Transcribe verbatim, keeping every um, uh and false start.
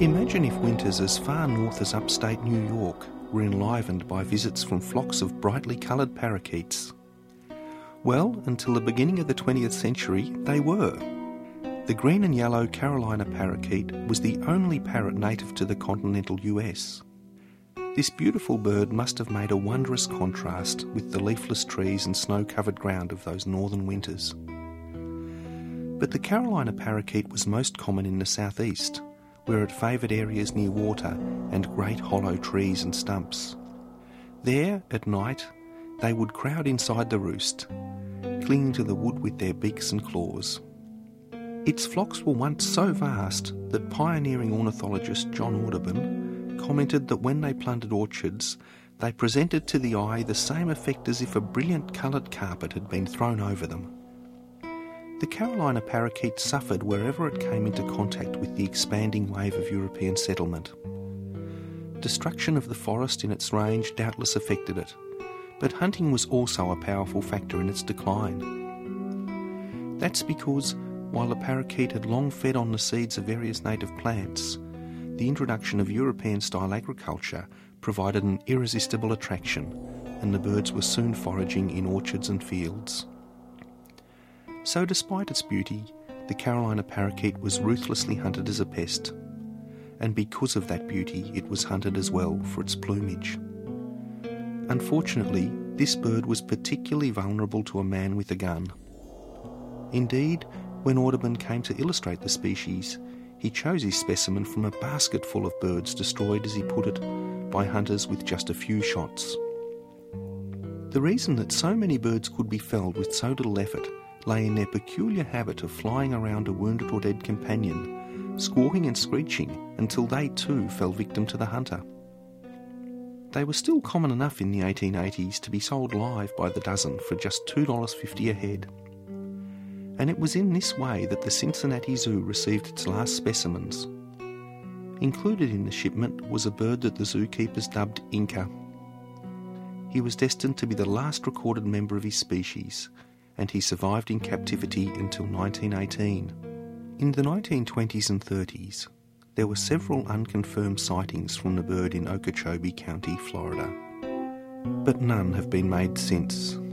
Imagine if winters as far north as upstate New York were enlivened by visits from flocks of brightly coloured parakeets. Well, until the beginning of the twentieth century, they were. The green and yellow Carolina parakeet was the only parrot native to the continental U S. This beautiful bird must have made a wondrous contrast with the leafless trees and snow-covered ground of those northern winters. But the Carolina parakeet was most common in the southeast, where it favoured areas near water and great hollow trees and stumps. There, at night, they would crowd inside the roost, clinging to the wood with their beaks and claws. Its flocks were once so vast that pioneering ornithologist John Audubon commented that when they plundered orchards, they presented to the eye the same effect as if a brilliant coloured carpet had been thrown over them. The Carolina parakeet suffered wherever it came into contact with the expanding wave of European settlement. Destruction of the forest in its range doubtless affected it, but hunting was also a powerful factor in its decline. That's because, while the parakeet had long fed on the seeds of various native plants, the introduction of European-style agriculture provided an irresistible attraction, and the birds were soon foraging in orchards and fields. So despite its beauty, the Carolina parakeet was ruthlessly hunted as a pest, and because of that beauty it was hunted as well for its plumage. Unfortunately, this bird was particularly vulnerable to a man with a gun. Indeed, when Audubon came to illustrate the species, he chose his specimen from a basket full of birds destroyed, as he put it, by hunters with just a few shots. The reason that so many birds could be felled with so little effort lay in their peculiar habit of flying around a wounded or dead companion, squawking and screeching until they too fell victim to the hunter. They were still common enough in the eighteen eighties to be sold live by the dozen for just two dollars fifty a head. And it was in this way that the Cincinnati Zoo received its last specimens. Included in the shipment was a bird that the zookeepers dubbed Inca. He was destined to be the last recorded member of his species, and he survived in captivity until nineteen eighteen. In the nineteen twenties and thirties, there were several unconfirmed sightings from the bird in Okeechobee County, Florida, but none have been made since.